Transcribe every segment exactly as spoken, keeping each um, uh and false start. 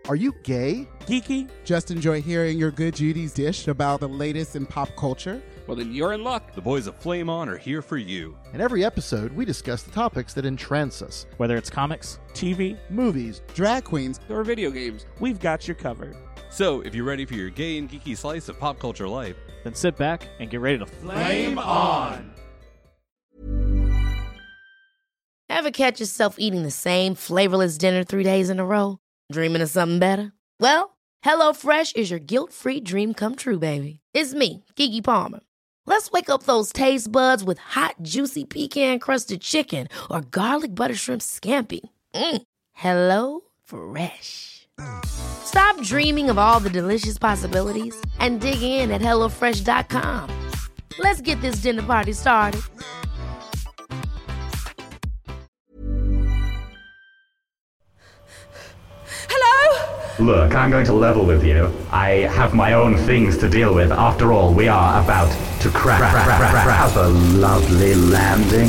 Are you gay? Geeky? Just enjoy hearing your good Judy's dish about the latest in pop culture? Well, then you're in luck. The boys of Flame On are here for you. In every episode, we discuss the topics that entrance us. Whether it's comics, T V, Movies, drag queens, Or video games. we've got you covered. So, if you're ready for your gay and geeky slice of pop culture life, Then sit back and get ready to Flame on! Ever catch yourself eating the same flavorless dinner three days in a row? Dreaming of something better? Well, HelloFresh is your guilt-free dream come true, baby. It's me, Keke Palmer. Let's wake up those taste buds with hot, juicy pecan-crusted chicken or garlic butter shrimp scampi. Mm. Hello Fresh. Stop dreaming of all the delicious possibilities and dig in at hello fresh dot com. Let's get this dinner party started. Hello? Look, I'm going to level with you. I have my own things to deal with. After all, we are about to crash. Have a lovely landing.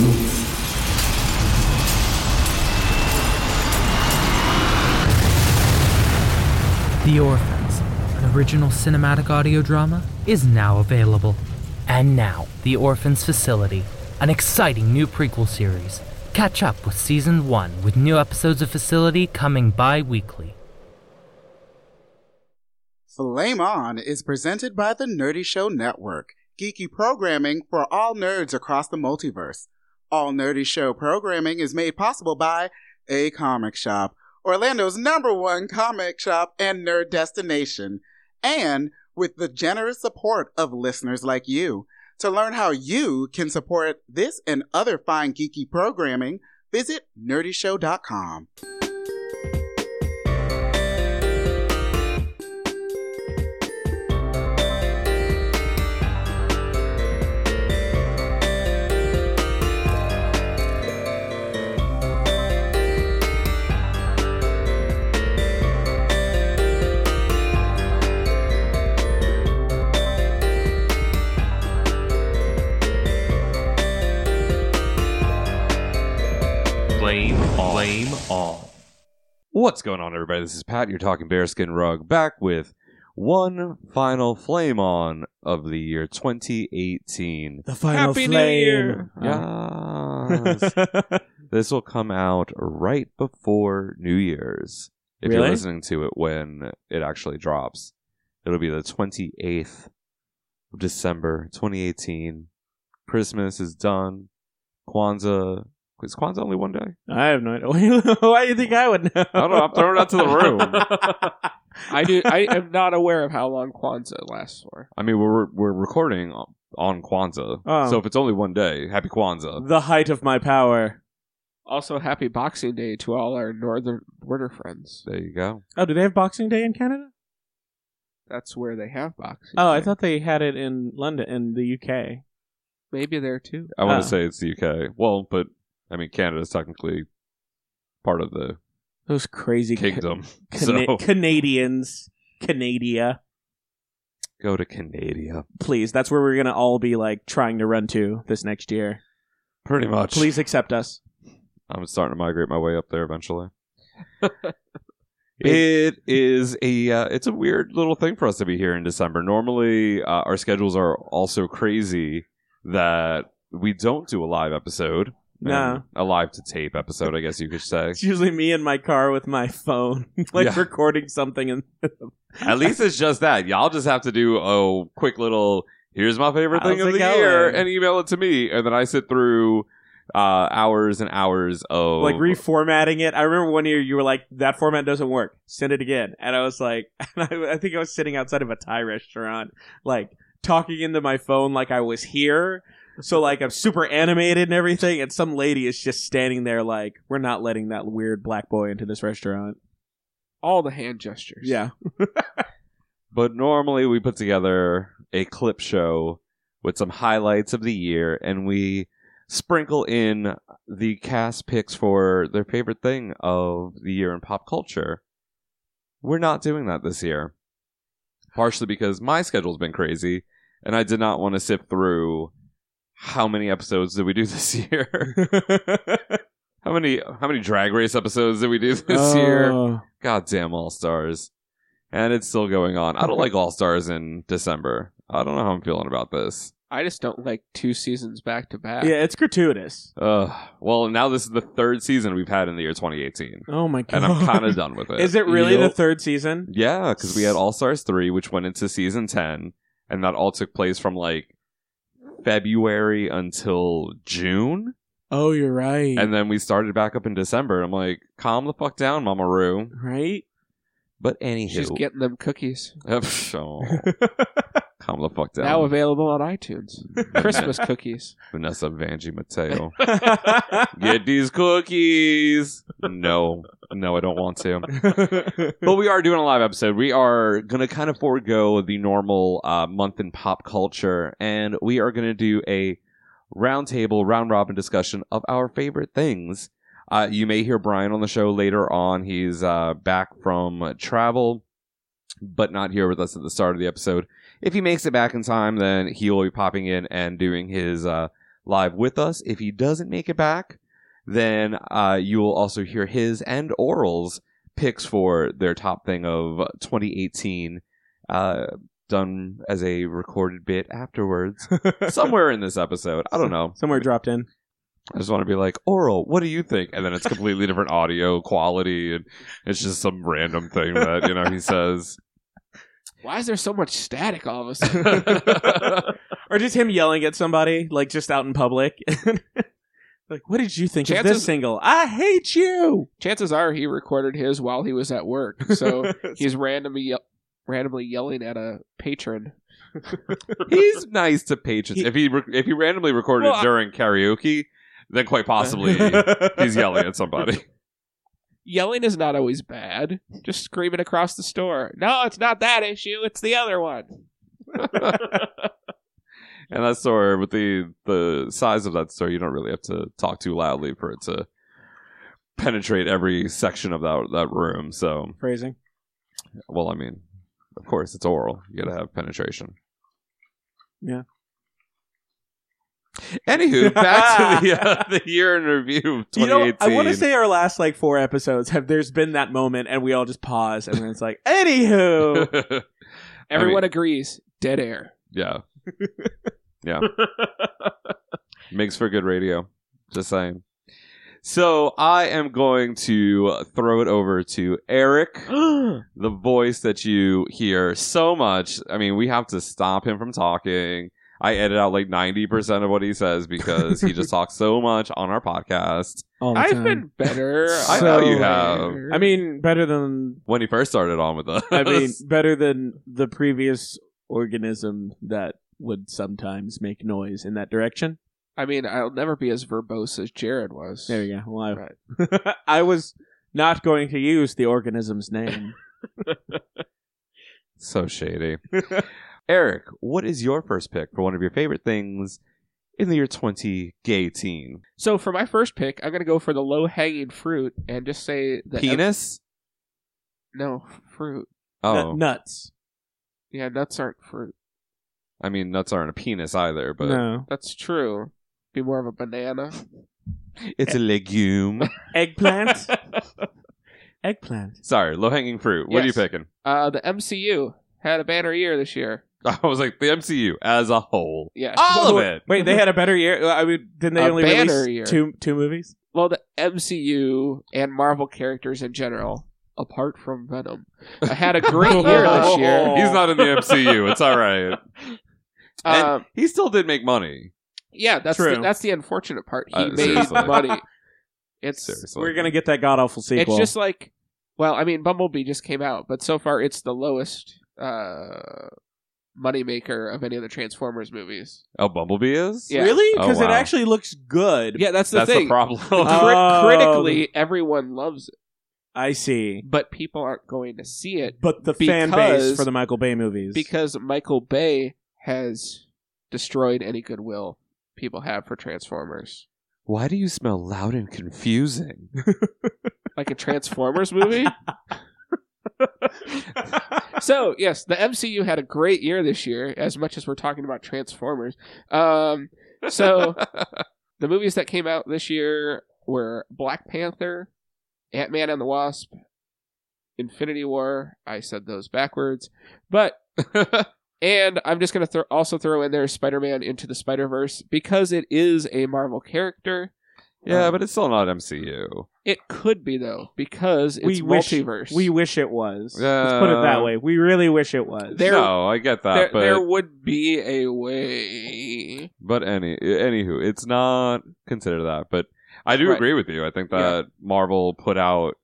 The Orphans, an original cinematic audio drama, is now available. And now, The Orphans Facility, an exciting new prequel series. Catch up with Season one with new episodes of Facility coming bi-weekly. Flame On is presented by the Nerdy Show Network, geeky programming for all nerds across the multiverse. All Nerdy Show programming is made possible by A Comic Shop, Orlando's number one comic shop and nerd destination, and with the generous support of listeners like you. To learn how you can support this and other fine geeky programming, visit nerdy show dot com. Flame On. Flame On. What's going on, everybody? This is Pat, your talking bearskin rug, back with one final Flame On of the year twenty eighteen. The final Happy flame. New Year! Yes. This will come out right before New Year's. If Really? you're listening to it when it actually drops. It'll be the twenty-eighth of December, twenty eighteen. Christmas is done. Kwanzaa. Is Kwanzaa only one day? I have no idea. Why do you think I would know? I don't know. I'm throwing it out to the room. I do. I am not aware of how long Kwanzaa lasts for. I mean, we're we're recording on Kwanzaa. Oh. So if it's only one day, happy Kwanzaa. The height of my power. Also, happy Boxing Day to all our northern border friends. There you go. Oh, do they have Boxing Day in Canada? That's where they have Boxing Oh, Day. I thought they had it in London, in the U K. Maybe there too. I want Oh. to say it's the U K. Well, but I mean, Canada is technically part of the Those crazy ca- kingdom. Cana- so Canadians. Canada. go to Canada. Please, that's where we're going to all be, like, trying to run to this next year. Pretty much. Please accept us. I'm starting to migrate my way up there eventually. It is a uh, it's a weird little thing for us to be here in December. Normally, uh, our schedules are also crazy that we don't do a live episode. No. And a live to tape episode, I guess you could say. It's usually me in my car with my phone, like, Yeah. recording something. And At least it's just that. Y'all just have to do a quick little, here's my favorite thing How's of it the year, going? and email it to me. And then I sit through uh, hours and hours of... like reformatting it. I remember one year you were like, that format doesn't work. Send it again. And I was like, and I, I think I was sitting outside of a Thai restaurant, like talking into my phone like I was here. So like I'm super animated and everything. And some lady is just standing there like, we're not letting that weird black boy into this restaurant. All the hand gestures. Yeah. But normally we put together a clip show with some highlights of the year, and we sprinkle in the cast picks for their favorite thing of the year in pop culture. We're not doing that this year. Partially because my schedule's been crazy, and I did not want to sift through how many episodes did we do this year. How many how many Drag Race episodes did we do this Oh. year? Goddamn All Stars. And it's still going on. I don't like All Stars in December. I don't know how I'm feeling about this. I just don't like two seasons back to back. Yeah, it's gratuitous. Uh, well, now this is the third season we've had in the year twenty eighteen. Oh my god. And I'm kind of done with it. Is it really Yep. the third season? Yeah, because we had All Stars three, which went into season ten, and that all took place from like February until June. Oh, you're right. And then we started back up in December. I'm like, calm the fuck down, Mama Roo. Right? But anywho. She's getting them cookies. Oh, calm the fuck down. Now available on iTunes. Christmas cookies. Vanessa Vanjie Mateo. Get these cookies. No. No, I don't want to. But we are doing a live episode. We are going to kind of forego the normal uh, month in pop culture, and we are going to do a roundtable, round-robin discussion of our favorite things. Uh, you may hear Brian on the show later on. He's uh, back from travel, but not here with us at the start of the episode. If he makes it back in time, then he will be popping in and doing his uh, live with us. If he doesn't make it back, then uh, you will also hear his and Oral's picks for their top thing of twenty eighteen, uh, done as a recorded bit afterwards. Somewhere in this episode. I don't know. Somewhere dropped in. I just want to be like, Oral, what do you think? And then it's completely different audio quality, and it's just some random thing that, you know, he says. Why is there so much static all of a sudden? Or just him yelling at somebody, like just out in public. Like, what did you think of Chances- this single? I hate you! Chances are he recorded his while he was at work, so he's randomly ye- randomly yelling at a patron. He's nice to patrons. He- if he re- if he randomly recorded Well, it during karaoke, then quite possibly he's yelling at somebody. Yelling is not always bad. Just screaming across the store. No, it's not that issue. It's the other one. And that store, with the the size of that store, you don't really have to talk too loudly for it to penetrate every section of that that room. So, Phrasing. well, I mean, of course, it's oral. You got to have penetration. Yeah. Anywho, back to the uh, the year in review of You twenty know, eighteen. I want to say our last like four episodes have there's been that moment and we all just pause and then it's like, anywho. Everyone I mean, agrees. Dead air. yeah, yeah, makes for good radio. Just saying. So I am going to throw it over to Eric, the voice that you hear so much. I mean, we have to stop him from talking. I edit out like ninety percent of what he says because he just talks so much on our podcast. All the I've time. been better. I know you have. I mean, better than When he first started on with us. I mean, better than the previous organism that would sometimes make noise in that direction. I mean, I'll never be as verbose as Jared was. There you go. Well, I, Right. I was not going to use the organism's name. So shady. Eric, what is your first pick for one of your favorite things in the year twenty eighteen? So for my first pick, I'm going to go for the low-hanging fruit and just say that... Penis? No, fruit. Oh, N- nuts. Yeah, nuts aren't fruit. I mean, nuts aren't a penis either, but No. That's true. Be more of a banana. it's a legume. Eggplant? Eggplant. Sorry, low-hanging fruit. What are you Yes. picking? Uh, the M C U had a banner year this year. I was like, the M C U as a whole. Yeah. All of it. Wait, they had a better year? I mean, didn't they A only banner release year. two two movies? Well, the M C U and Marvel characters in general, apart from Venom, had a great year this year. He's not in the M C U. It's all right. And Um, he still did make money. yeah, that's True. the, that's the unfortunate part. He Uh, made seriously. money. It's Seriously. We're going to get that god-awful sequel. it's just like, well, I mean, Bumblebee just came out, but so far it's the lowest uh, moneymaker of any of the Transformers movies. Oh, Bumblebee is? Yeah. Really? Oh, Because wow. it actually looks good. Yeah, that's the That's thing. the problem. Cri- Oh. critically, everyone loves it, I see. but people aren't going to see it But the fan Because- base for the Michael Bay movies. because Michael Bay has destroyed any goodwill people have for Transformers. Why do you smell loud and confusing? Like a Transformers movie? So, yes, the M C U had a great year this year, as much as we're talking about Transformers. Um, so, the movies that came out this year were Black Panther, Ant-Man and the Wasp, Infinity War. I said those backwards. But, and I'm just going to th- also throw in there Spider-Man Into the Spider-Verse because it is a Marvel character. Yeah, um, but it's still not M C U. It could be, though, because it's we wish, multiverse. We wish it was. Uh, Let's put it that way. We really wish it was. There- no, I get that, there, but there would be a way. but any anywho, it's not considered that. But I do Right. agree with you. I think that Marvel put out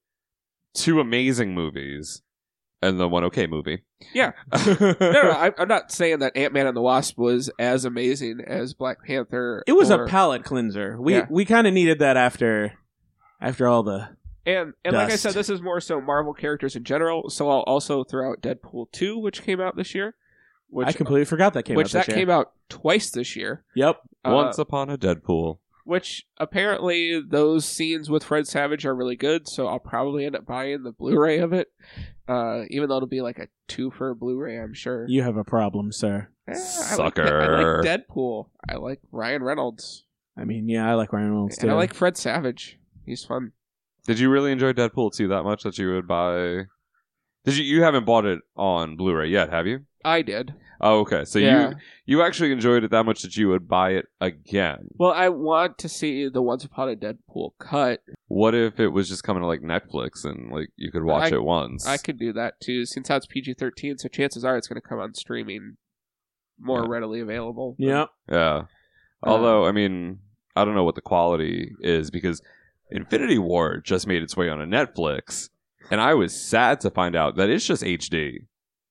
two amazing movies and then one okay movie. Yeah. no, no, I, I'm not saying that Ant-Man and the Wasp was as amazing as Black Panther. It was or, a palate cleanser. We Yeah. we kind of needed that after after all the. And and like I Dust. said, this is more so Marvel characters in general. So I'll also throw out Deadpool two, which came out this year. Which, I completely forgot that came which out this that year. came out twice this year. Yep. Uh, Once upon a Deadpool. Which apparently those scenes with Fred Savage are really good. So I'll probably end up buying the Blu-ray of it, uh, even though it'll be like a two for a Blu-ray. I'm sure. You have a problem, sir. Eh, I Sucker. Like, I like Deadpool. I like Ryan Reynolds. I mean, yeah, I like Ryan Reynolds too. And I like Fred Savage. He's fun. Did you really enjoy Deadpool two that much that you would buy? Did you? You haven't bought it on Blu-ray yet, have you? I did. Oh, okay. So Yeah. you you actually enjoyed it that much that you would buy it again. Well, I want to see the Once Upon a Deadpool cut. What if it was just coming to like Netflix and like you could watch I- it once? I could do that too, since that's P G thirteen, so chances are it's going to come on streaming more Yeah. readily available. Yep. Yeah. Although, I mean, I don't know what the quality is because Infinity War just made its way onto Netflix, and I was sad to find out that it's just H D.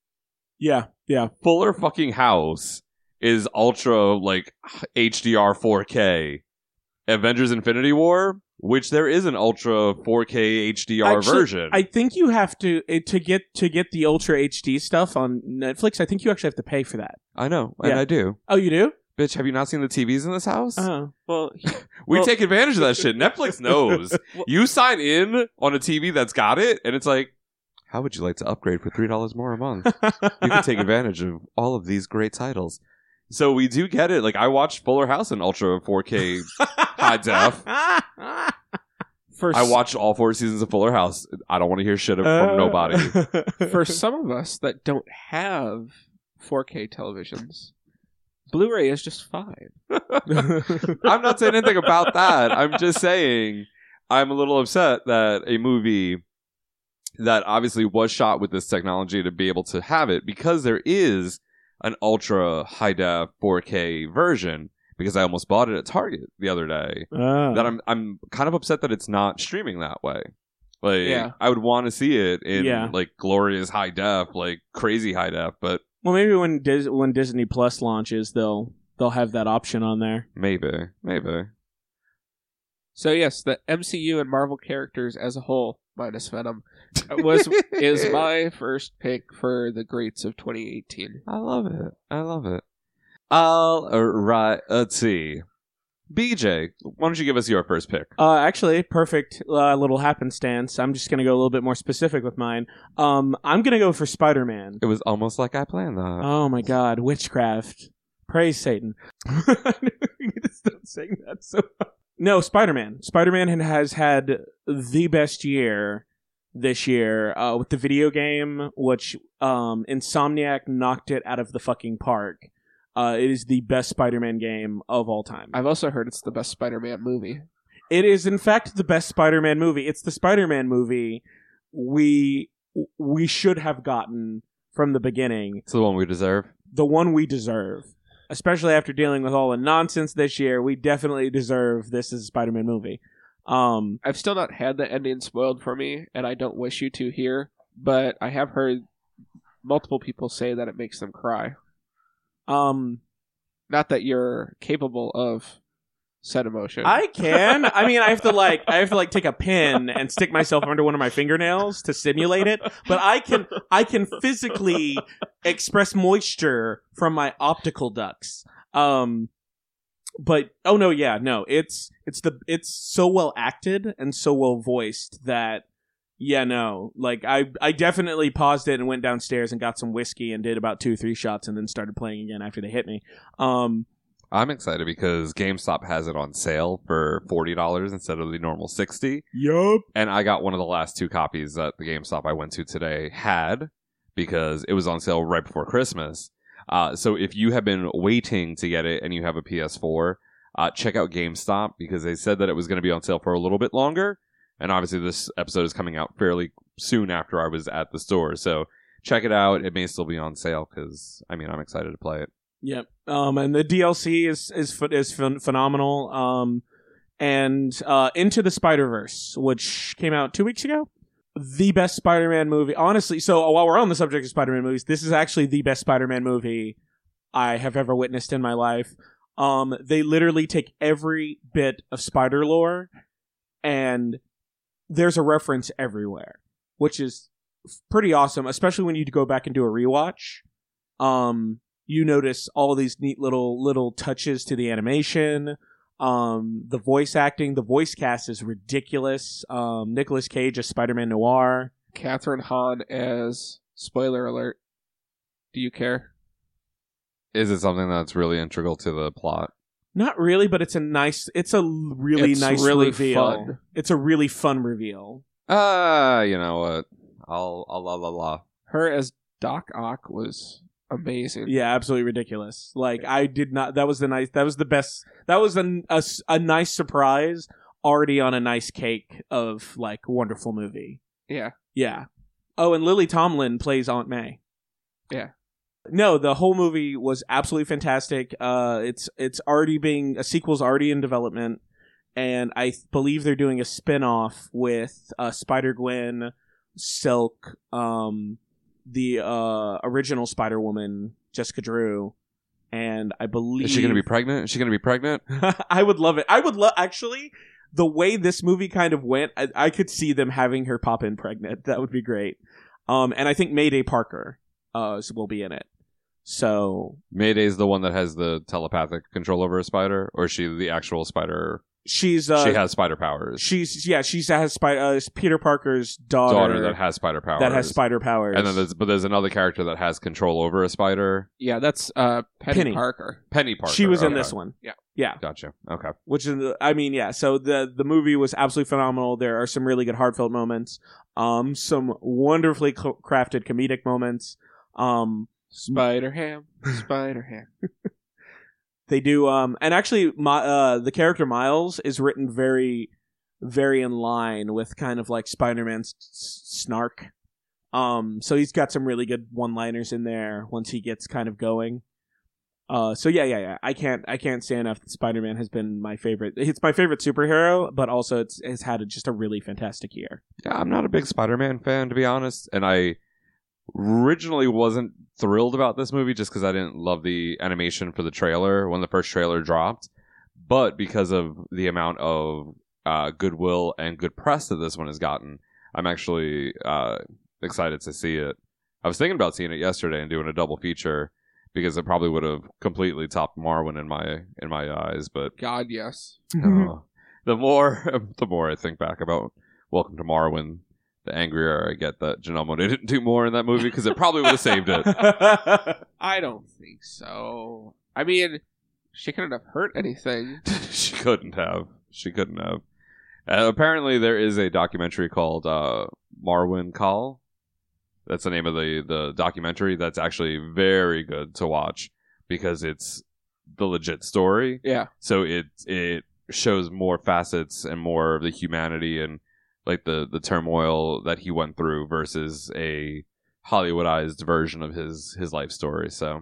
Yeah. Yeah. Fuller fucking House is ultra like H D R four K. Avengers Infinity War, which there is an ultra four K H D R Actually, version. I think you have to eh, to get to get the Ultra H D stuff on Netflix. I think you actually have to pay for that. I know, and Yeah. I do. Oh, you do? Bitch, have you not seen the T Vs in this house? Oh. Well, we well- take advantage of that shit. Netflix knows. You sign in on a T V that's got it, and it's like, how would you like to upgrade for three dollars more a month? You can take advantage of all of these great titles. So we do get it. Like, I watched Fuller House in Ultra four K high def. for I s- watched all four seasons of Fuller House. I don't want to hear shit Uh, from nobody. for some of us that don't have four K televisions, Blu-ray is just fine. I'm not saying anything about that. I'm just saying I'm a little upset that a movie that obviously was shot with this technology to be able to have it, because there is an ultra high def four K version, because I almost bought it at Target the other day, Oh. that I'm I'm kind of upset that it's not streaming that way. Like, Yeah. I would want to see it in Yeah. like glorious high def, like crazy high def, but Well, maybe when Dis- when Disney Plus launches, they'll they'll have that option on there. maybe, maybe. So yes, the M C U and Marvel characters as a whole, minus Venom, was is my first pick for the greats of twenty eighteen. I love it. I love it. All right. Let's see. B J, why don't you give us your first pick? Uh, actually, perfect uh, little happenstance. I'm just gonna go a little bit more specific with mine. Um, I'm gonna go for Spider-Man. It was almost like I planned that. Oh my God, witchcraft! Praise Satan! I need to stop saying that. So no, Spider-Man. Spider-Man has had the best year this year uh, with the video game, which um, Insomniac knocked it out of the fucking park. Uh, it is the best Spider-Man game of all time. I've also heard it's the best Spider-Man movie. It is, in fact, the best Spider-Man movie. It's the Spider-Man movie we we should have gotten from the beginning. It's the one we deserve. The one we deserve. Especially after dealing with all the nonsense this year, we definitely deserve this as a Spider-Man movie. Um, I've still not had the ending spoiled for me, and I don't wish you to here, but I have heard multiple people say that it makes them cry. um, Not that you're capable of said emotion. I can. I mean, I have to like, I have to like take a pin and stick myself under one of my fingernails to simulate it. But I can, I can physically express moisture from my optical ducts. Um, but oh no, yeah, no, it's it's the it's so well acted and so well voiced that yeah, no, like I I definitely paused it and went downstairs and got some whiskey and did about two three shots and then started playing again after they hit me. Um. I'm excited because GameStop has it on sale for forty dollars instead of the normal sixty dollars. Yup. And I got one of the last two copies that the GameStop I went to today had because it was on sale right before Christmas. Uh, so if you have been waiting to get it and you have a P S four, uh, check out GameStop because they said that it was going to be on sale for a little bit longer. And obviously this episode is coming out fairly soon after I was at the store. So check it out. It may still be on sale because, I mean, I'm excited to play it. Yep. Um, and the D L C is is ph- is ph- phenomenal. Um, and uh, Into the Spider-Verse, which came out two weeks ago, the best Spider-Man movie. Honestly, so while we're on the subject of Spider-Man movies, this is actually the best Spider-Man movie I have ever witnessed in my life. Um, they literally take every bit of spider lore, and there's a reference everywhere, which is pretty awesome. Especially when you go back and do a rewatch. Um. You notice all these neat little little touches to the animation, um, the voice acting. The voice cast is ridiculous. Um, Nicolas Cage as Spider-Man Noir. Catherine Hahn as, spoiler alert, do you care? Is it something that's really integral to the plot? Not really, but it's a nice. It's a really It's nice really reveal. fun. It's a really fun reveal. Ah, uh, you know what? I'll, I'll, la, la, la. Her as Doc Ock was amazing. Yeah, absolutely ridiculous. Like I did not. That was the nice. That was the best. That was a, a, a nice surprise. Already on a nice cake of like wonderful movie. Yeah. Yeah. Oh, and Lily Tomlin plays Aunt May. Yeah. No, the whole movie was absolutely fantastic. Uh, it's it's already being a sequel's already in development, and I th- believe they're doing a spin-off with uh, Spider-Gwen, Silk, um. the uh, original Spider-Woman, Jessica Drew, and I believe... Is she going to be pregnant? Is she going to be pregnant? I would love it. I would love... Actually, the way this movie kind of went, I-, I could see them having her pop in pregnant. That would be great. Um, and I think Mayday Parker uh, will be in it. So... Mayday's the one that has the telepathic control over a spider? Or is she the actual spider... She's uh, she has spider powers. She's yeah. She has spider. Uh, Peter Parker's daughter, daughter that has spider powers. That has spider powers. And then there's but there's another character that has control over a spider. Yeah, that's uh, Penny, Penny. Parker. Penny Parker. She was in okay. this one. Yeah. Yeah. Gotcha. Okay. Which is, I mean, yeah. So the the movie was absolutely phenomenal. There are some really good heartfelt moments. Um, some wonderfully cl- crafted comedic moments. Um, Spider Ham. Spider Ham. They do, um, and actually, my, uh, the character Miles is written very, very in line with kind of like Spider-Man's s- snark. Um, so he's got some really good one-liners in there once he gets kind of going. Uh, so yeah, yeah, yeah. I can't, I can't say enough that Spider-Man has been my favorite. It's my favorite superhero, but also it's has had a, just a really fantastic year. Yeah, I'm not a big Spider-Man fan, to be honest, and I originally wasn't thrilled about this movie just because I didn't love the animation for the trailer when the first trailer dropped, but because of the amount of uh, goodwill and good press that this one has gotten, I'm actually uh, excited to see it. I was thinking about seeing it yesterday and doing a double feature because it probably would have completely topped Marwen in my in my eyes, but God, yes. uh, the more the more I think back about Welcome to Marwen, the angrier I get that Janelle Monáe didn't do more in that movie because it probably would have saved it. I don't think so. I mean, she couldn't have hurt anything. She couldn't have. She couldn't have. Uh, apparently, there is a documentary called uh, Marwen Call. That's the name of the, the documentary. That's actually very good to watch because it's the legit story. Yeah. So it it shows more facets and more of the humanity and like the, the turmoil that he went through versus a Hollywoodized version of his, his life story. So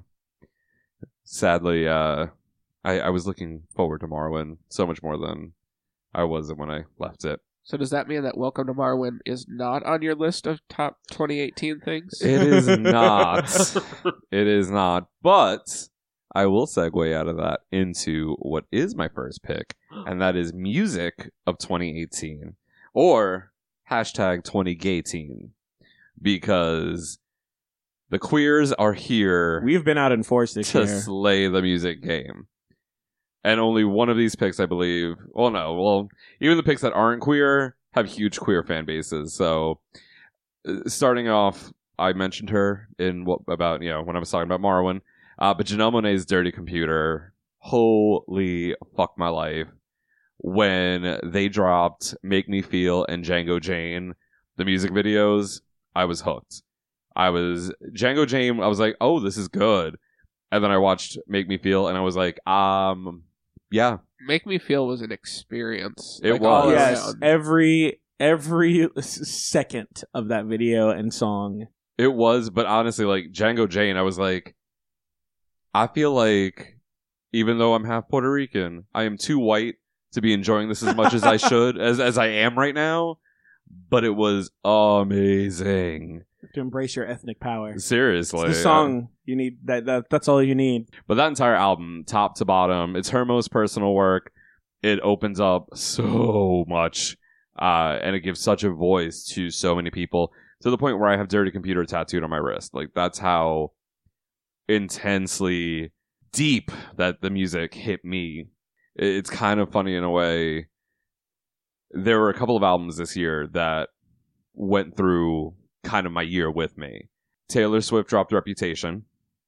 sadly, uh, I, I was looking forward to Marwen so much more than I was when I left it. So does that mean that Welcome to Marwen is not on your list of top twenty eighteen things? It is not. It is not. But I will segue out of that into what is my first pick, and that is music of twenty eighteen. Or hashtag twenty gayteen, because the queers are here. We've been out in force this to year. slay the music game. And only one of these picks, I believe. Well, no. Well, even the picks that aren't queer have huge queer fan bases. So, uh, starting off, I mentioned her in what about, you know, when I was talking about Marwen. Uh, but Janelle Monáe's Dirty Computer holy fuck my life. When they dropped Make Me Feel and Django Jane, the music videos, I was hooked. I was, Django Jane, I was like, oh, this is good. And then I watched Make Me Feel and I was like, um, yeah. Make Me Feel was an experience. It like, was. all Yes, around. every every s- second of that video and song. It was, but honestly, like, Django Jane, I was like, I feel like, even though I'm half Puerto Rican, I am too white to be enjoying this as much as I should, as as I am right now. But it was amazing. To embrace your ethnic power. Seriously. It's the song you need. That, that That's all you need. But that entire album, top to bottom, it's her most personal work. It opens up so much. Uh, and it gives such a voice to so many people. To the point where I have Dirty Computer tattooed on my wrist. Like, that's how intensely deep that the music hit me. It's kind of funny in a way. There were a couple of albums this year that went through kind of my year with me. Taylor Swift dropped Reputation.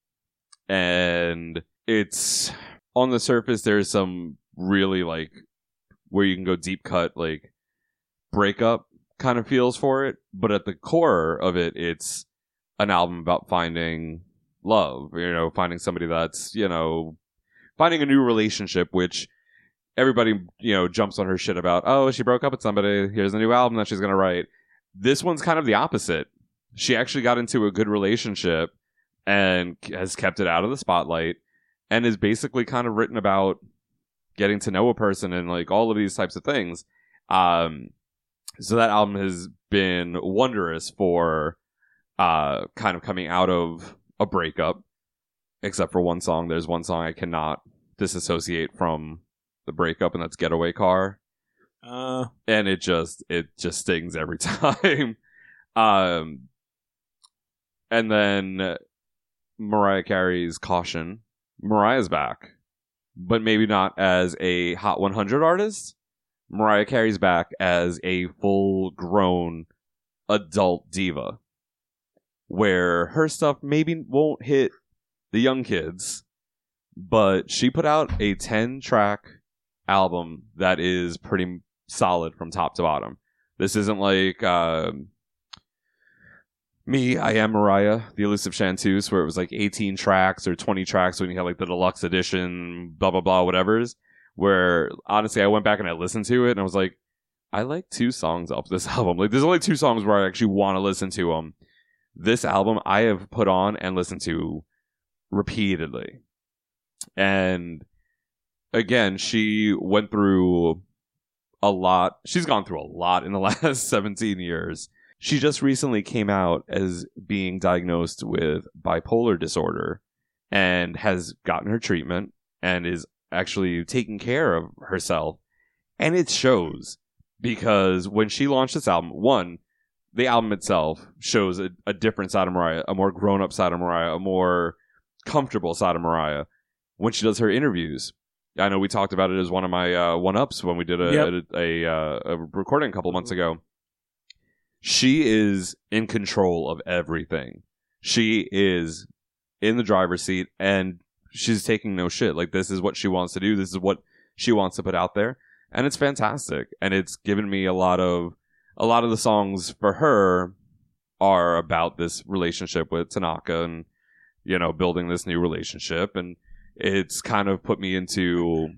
And it's, on the surface, there's some really, like, where you can go deep cut, like, breakup kind of feels for it. But at the core of it, it's an album about finding love, you know, finding somebody that's, you know, finding a new relationship, which everybody, you know, jumps on her shit about, oh, she broke up with somebody, here's a new album that she's going to write. This one's kind of the opposite. She actually got into a good relationship and has kept it out of the spotlight and is basically kind of written about getting to know a person and like all of these types of things. Um, so that album has been wondrous for uh, kind of coming out of a breakup, except for one song. There's one song I cannot disassociate from the breakup, and that's Getaway Car. Uh, and it just it just stings every time. um, and then Mariah Carey's Caution. Mariah's back, but maybe not as a Hot one hundred artist. Mariah Carey's back as a full-grown adult diva, where her stuff maybe won't hit the young kids, but she put out a ten-track album that is pretty solid from top to bottom. This isn't like uh, Me, I Am Mariah, The Elusive Chanteuse, where it was like eighteen tracks or twenty tracks when you had like the deluxe edition, blah, blah, blah, whatever's. Where, honestly, I went back and I listened to it and I was like, I like two songs off this album. Like, there's only two songs where I actually want to listen to them. This album I have put on and listened to repeatedly. And again, she went through a lot. She's gone through a lot in the last seventeen years. She just recently came out as being diagnosed with bipolar disorder and has gotten her treatment and is actually taking care of herself. And it shows, because when she launched this album, one, the album itself shows a, a different side of Mariah, a more grown-up side of Mariah, a more comfortable side of Mariah. When she does her interviews, I know we talked about it as one of my uh, one-ups when we did a, Yep. a, a, uh, a recording a couple months ago. She is in control of everything. She is in the driver's seat, and she's taking no shit. Like, this is what she wants to do. This is what she wants to put out there. And it's fantastic. And it's given me a lot of, a lot of the songs for her are about this relationship with Tanaka and, you know, building this new relationship. And it's kind of put me into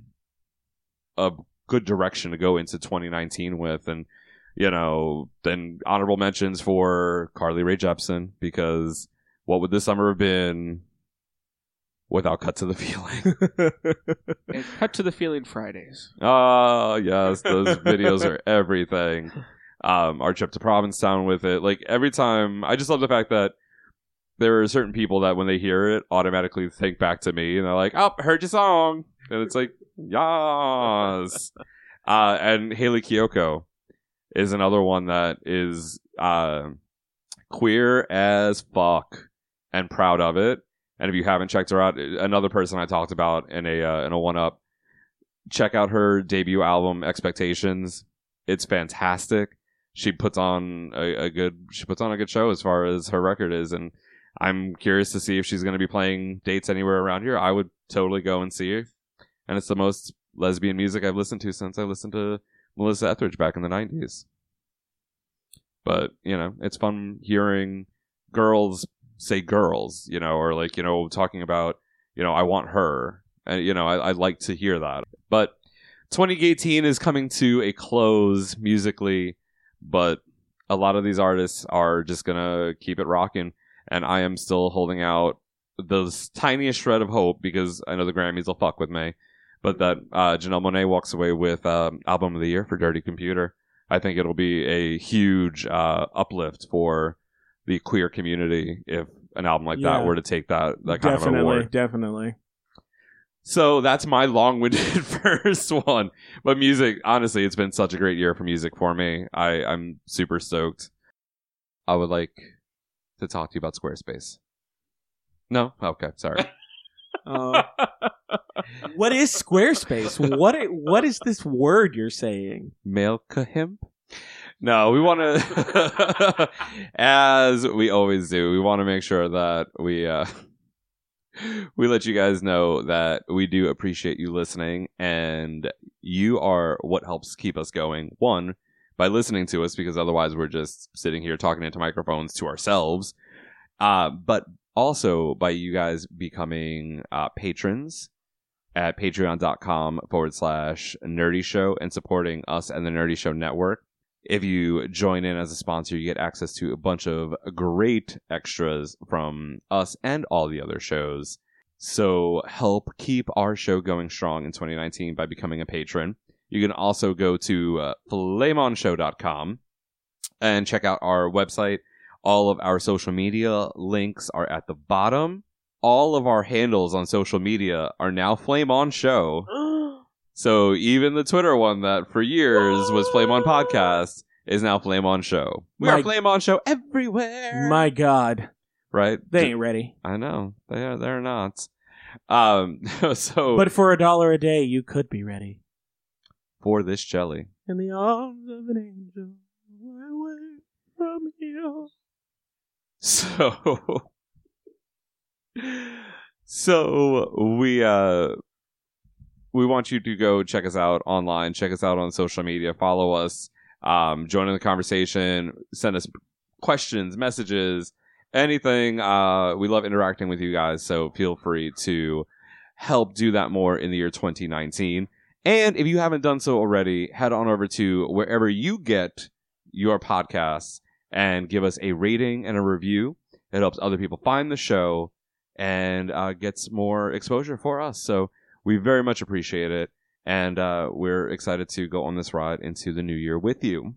a good direction to go into twenty nineteen with. And, you know, then honorable mentions for Carly Rae Jepsen, because what would this summer have been without Cut to the Feeling? And Cut to the Feeling Fridays. Oh, yes. Those videos are everything. Um, our trip to Provincetown with it. Like, every time, I just love the fact that there are certain people that when they hear it, automatically think back to me. And they're like, oh, heard your song. And it's like, yes. uh, and Haley Kiyoko is another one that is uh, queer as fuck and proud of it. And if you haven't checked her out, another person I talked about in a uh, in a one-up, check out her debut album, Expectations. It's fantastic. She puts on a, a good she puts on a good show as far as her record is, and I'm curious to see if she's going to be playing dates anywhere around here. I would totally go and see her. and it's the most lesbian music I've listened to since I listened to Melissa Etheridge back in the nineties. But, you know, it's fun hearing girls say girls, you know, or like, you know, talking about, you know, I want her. And, you know, I, I like to hear that. But twenty eighteen is coming to a close musically, but a lot of these artists are just going to keep it rocking. And I am still holding out the tiniest shred of hope, because I know the Grammys will fuck with me, but that uh, Janelle Monáe walks away with um, Album of the Year for Dirty Computer. I think it'll be a huge uh, uplift for the queer community if an album like Yeah. that were to take that, that kind Definitely, of award. definitely. So that's my long-winded first one. But music, honestly, it's been such a great year for music for me. I, I'm super stoked. I would like to talk to you about Squarespace. No? Okay, sorry. Uh, what is Squarespace? What i- what is this word you're saying? Mailcahimp? No, we want to, as we always do, we want to make sure that we uh, we let you guys know that we do appreciate you listening, and you are what helps keep us going. One, by listening to us, because otherwise we're just sitting here talking into microphones to ourselves. Uh, but also by you guys becoming uh, patrons at patreon.com forward slash nerdy show and supporting us and the Nerdy Show Network. If you join in as a sponsor, you get access to a bunch of great extras from us and all the other shows. So help keep our show going strong in twenty nineteen by becoming a patron. You can also go to uh, flame on show dot com and check out our website. All of our social media links are at the bottom. All of our handles on social media are now Flame On Show. So even the Twitter one that for years was Flame On Podcast is now Flame On Show. We My- are Flame On Show everywhere. My God, right? they ain't ready. I know. They are they're not. Um so But for a dollar a day, you could be ready. for this jelly. In the arms of an angel, I wait from here. So So we uh we want you to go check us out online, check us out on social media, follow us, um, join in the conversation, send us questions, messages, anything. Uh, we love interacting with you guys, so feel free to help do that more in the year twenty nineteen. And if you haven't done so already, head on over to wherever you get your podcasts and give us a rating and a review. It helps other people find the show and uh, gets more exposure for us. So we very much appreciate it, and uh, we're excited to go on this ride into the new year with you.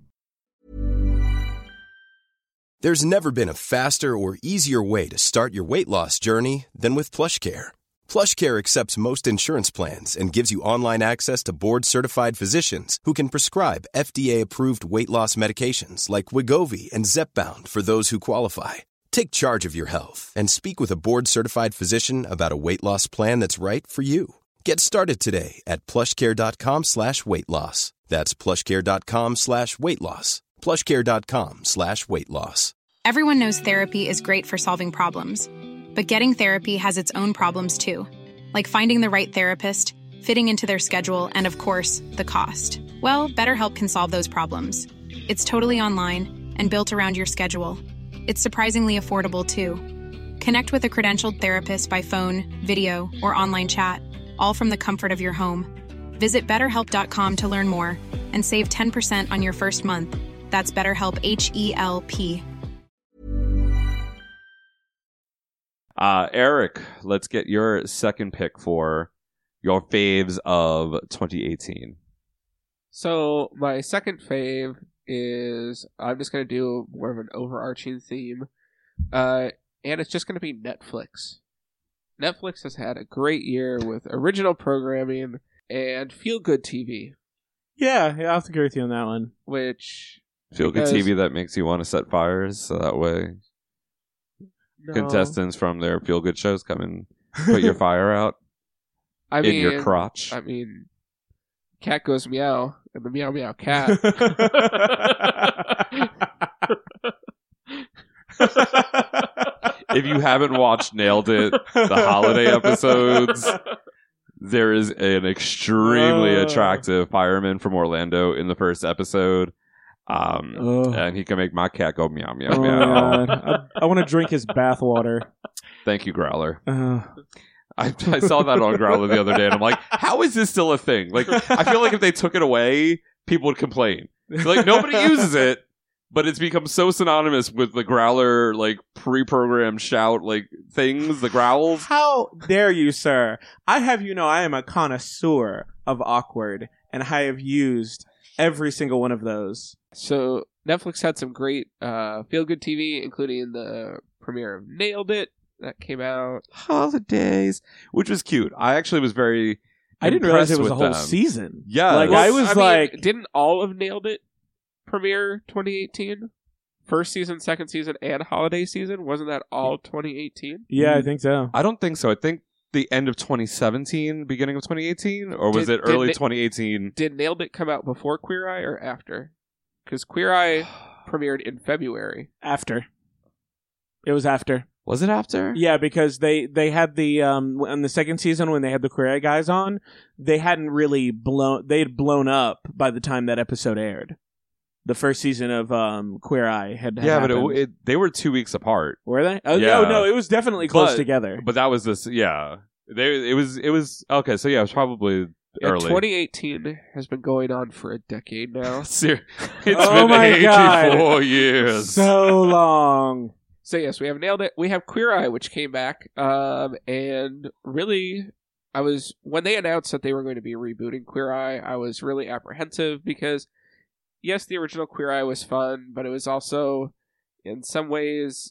There's never been a faster or easier way to start your weight loss journey than with PlushCare. PlushCare accepts most insurance plans and gives you online access to board-certified physicians who can prescribe F D A-approved weight loss medications like Wegovy and Zepbound for those who qualify. Take charge of your health and speak with a board-certified physician about a weight loss plan that's right for you. Get started today at plushcare.com slash weight loss. That's plushcare.com slash weight loss. plushcare.com slash weight loss. Everyone knows therapy is great for solving problems. But getting therapy has its own problems too. Like finding the right therapist, fitting into their schedule, and of course, the cost. Well, BetterHelp can solve those problems. It's totally online and built around your schedule. It's surprisingly affordable too. Connect with a credentialed therapist by phone, video, or online chat, all from the comfort of your home. Visit better help dot com to learn more and save ten percent on your first month. That's BetterHelp, H E L P. Uh, Eric, let's get your second pick for your faves of twenty eighteen. So my second fave is, I'm just going to do more of an overarching theme, uh, and it's just going to be Netflix. Netflix has had a great year with original programming and feel-good T V. Yeah, yeah, I'll have to agree with you on that one. Which Feel good because- T V that makes you want to set fires, so that way No. contestants from their feel good shows come and put your fire out I in mean, your crotch. I mean, cat goes meow, and the meow meow cat. If you haven't watched Nailed It, the holiday episodes, there is an extremely Uh. attractive fireman from Orlando in the first episode. Um, Ugh. and he can make my cat go meow, meow, Oh, meow. God. I, I want to drink his bathwater. Thank you, Growler. Uh, I, I saw that on Growler the other day, and I'm like, how is this still a thing? Like, I feel like if they took it away, people would complain. Like, nobody uses it, but it's become so synonymous with the Growler, like, pre-programmed shout, like, things, the growls. How dare you, sir? I have you know I am a connoisseur of awkward, and I have used every single one of those. So Netflix had some great uh, feel-good T V, including the premiere of Nailed It that came out. Holidays, which was cute. I actually was very I didn't realize it impressed was a with whole them. season. Yeah, Like, well, I was I mean, like... didn't all of Nailed It premiere twenty eighteen? First season, second season, and holiday season? Wasn't that all twenty eighteen? Yeah, I think so. I don't think so. I think the end of twenty seventeen, beginning of twenty eighteen, or was Did- it early did- twenty eighteen? Did Nailed It come out before Queer Eye or after? Because Queer Eye premiered in February. After. It was after. Was it after? Yeah, because they, they had the, um, on the second season when they had the Queer Eye guys on, they hadn't really blown, they had blown up by the time that episode aired. The first season of um, Queer Eye had, had Yeah, but happened. it, it, they were two weeks apart. Were they? Oh, Yeah. no, no, it was definitely close But- together. But that was this, yeah. They, it was, it was, okay, so yeah, it was probably And early. twenty eighteen has been going on for a decade now. Ser- It's Oh been my eighty-four God. years. So long. So yes, we have Nailed It. We have Queer Eye, which came back. Um, and really, I was, when they announced that they were going to be rebooting Queer Eye, I was really apprehensive because, yes, the original Queer Eye was fun, but it was also, in some ways,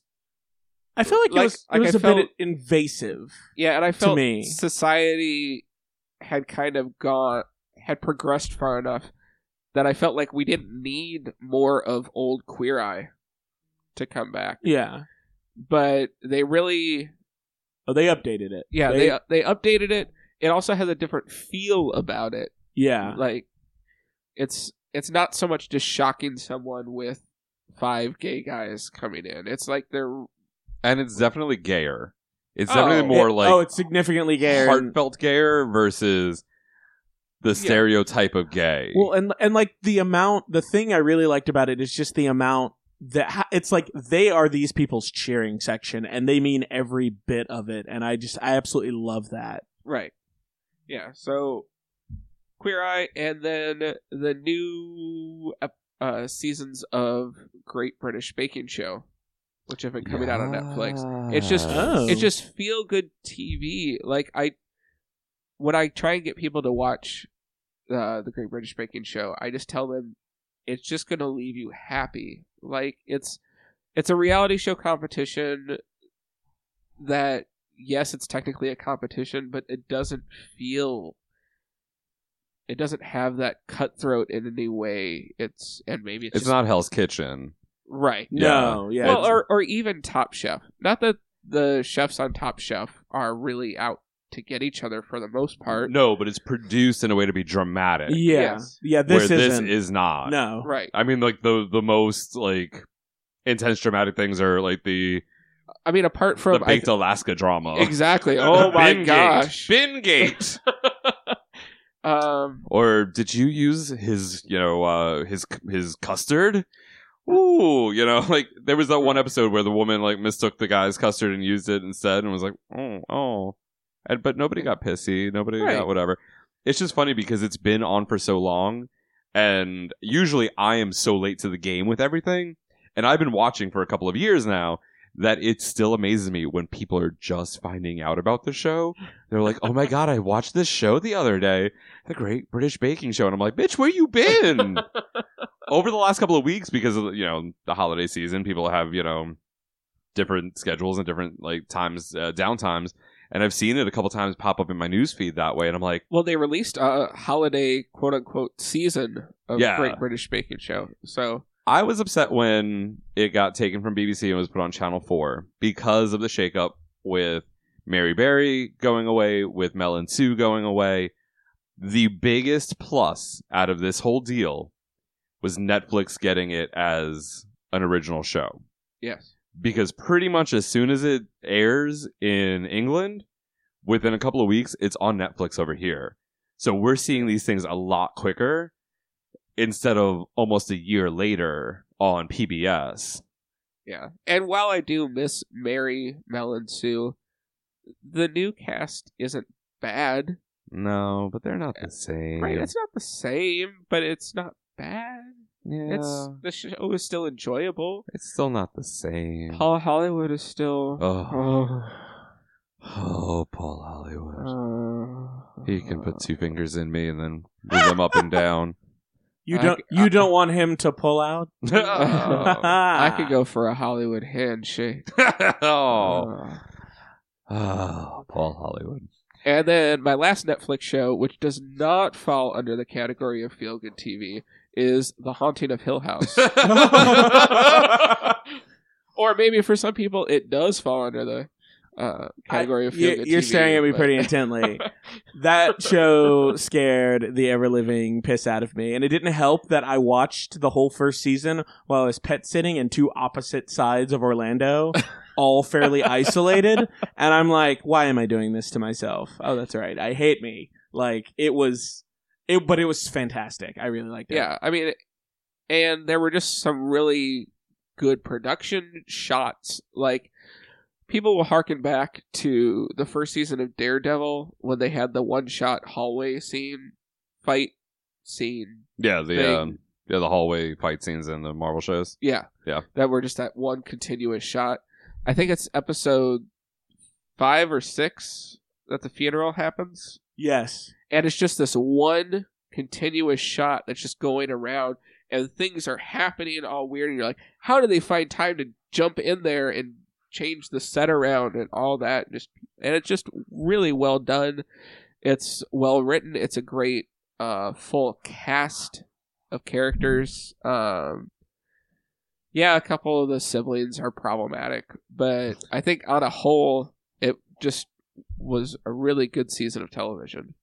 I feel like, Like- it was, like it was I a felt- bit invasive. yeah, and I felt me. society had kind of gone, had progressed far enough that I felt like we didn't need more of old Queer Eye to come back. Yeah. But they really, Oh, they updated it. yeah, They- they they updated it. It also has a different feel about it. Yeah. Like it's it's not so much just shocking someone with five gay guys coming in. It's like they're And it's definitely gayer. It's Oh. definitely more It- like oh, it's significantly gayer. and- heartfelt gayer versus the stereotype of gay. Well, and and like the amount, the thing I really liked about it is just the amount that ha- it's like they are these people's cheering section, and they mean every bit of it, and I just I absolutely love that. right. Yeah, so Queer Eye, and then the new ep- uh, seasons of Great British Baking Show, which have been coming out on Netflix. It's just Oh. it's just feel good T V. Like I, when I try and get people to watch uh, the Great British Baking Show, I just tell them it's just going to leave you happy. Like it's it's a reality show competition that, yes, it's technically a competition, but it doesn't feel. It doesn't have that cutthroat in any way. It's and maybe it's, it's just, not Hell's Kitchen. right. No, yeah, Well, it's- or or even Top Chef. Not that the chefs on Top Chef are really out to get each other for the most part. No, but it's produced in a way to be dramatic. yeah, Yes. yeah. This where isn't. this is not. no. Right. I mean, like the the most like intense dramatic things are like the I mean, apart the from I baked th- Alaska drama. exactly. Oh my Bingate. gosh. Bingate. Um. Or did you use his, you know, uh, his his custard? Ooh, you know, like there was that one episode where the woman like mistook the guy's custard and used it instead, and was like, oh, oh, and, but nobody got pissy, nobody Right. got whatever. It's just funny because it's been on for so long, and usually I am so late to the game with everything, and I've been watching for a couple of years now. That it still amazes me when people are just finding out about the show. They're like, oh my god, I watched this show the other day, the Great British Baking Show. And I'm like, bitch, where you been? Over the last couple of weeks, because of, you know, the holiday season, people have, you know, different schedules and different, like, times, uh, downtimes. And I've seen it a couple times pop up in my newsfeed that way. And I'm like, Well, they released a holiday quote unquote season of Yeah. Great British Baking Show. So I was upset when it got taken from B B C and was put on Channel four because of the shakeup with Mary Berry going away, with Mel and Sue going away. The biggest plus out of this whole deal was Netflix getting it as an original show. yes. Because pretty much as soon as it airs in England, within a couple of weeks, it's on Netflix over here. So we're seeing these things a lot quicker instead of almost a year later on P B S. Yeah. And while I do miss Mary, Mel, and Sue, the new cast isn't bad. No, but they're not the same. Right, it's not the same, but it's not bad. Yeah. It's the show is still enjoyable. It's still not the same. Paul Hollywood is still Oh, oh, oh Paul Hollywood. uh, He can put two fingers in me and then move them up and down. You I don't. c- You I- don't want him to pull out. I could go for a Hollywood handshake. oh. Uh, oh, Paul Hollywood. and then my last Netflix show, which does not fall under the category of feel-good T V, is The Haunting of Hill House. Or maybe for some people, it does fall under the uh, category of I- you- feel-good You're T V. staring at me but- pretty intently. That show scared the ever-living piss out of me. And it didn't help that I watched the whole first season while I was pet sitting in two opposite sides of Orlando, all fairly isolated. And I'm like, why am I doing this to myself? Oh, that's right. I hate me. Like, it was... It, but it was fantastic. I really liked it. Yeah, I mean, and there were just some really good production shots. Like, people will harken back to the first season of Daredevil when they had the one-shot hallway scene, fight scene. Yeah, the thing. um, yeah the hallway fight scenes in the Marvel shows. Yeah. Yeah. That were just that one continuous shot. I think it's episode five or six that the funeral happens. Yes. And it's just this one continuous shot that's just going around, and things are happening all weird, and you're like, how do they find time to jump in there and change the set around and all that? Just and it's just really well done. It's well written. It's a great uh, full cast of characters. Um, yeah, a couple of the siblings are problematic, but I think on a whole, it just was a really good season of television.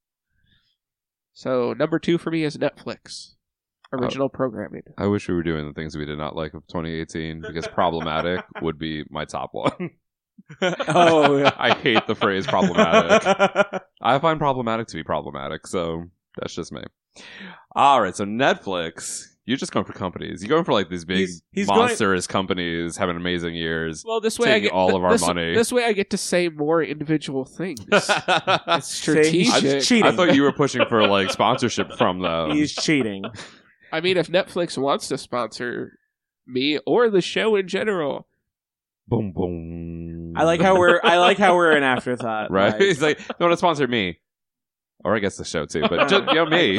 So number two for me is Netflix original Oh. programming. I wish we were doing the things we did not like of twenty eighteen because problematic would be my top one. Oh, yeah. I hate the phrase problematic. I find problematic to be problematic, so that's just me. All right, so Netflix, you're just going for companies. You're going for like these big He's- he's going- monstrous companies having amazing years. Well, this way I taking get all of our this, money. This way I get to say more individual things. It's I, strategic. He's cheating. I thought you were pushing for like sponsorship from them. He's cheating. I mean, if Netflix wants to sponsor me or the show in general, Boom, boom. I like how we're. I like how we're an afterthought. Right? Like, He's like, you want to sponsor me. Or I guess the show too, but just, you know, me.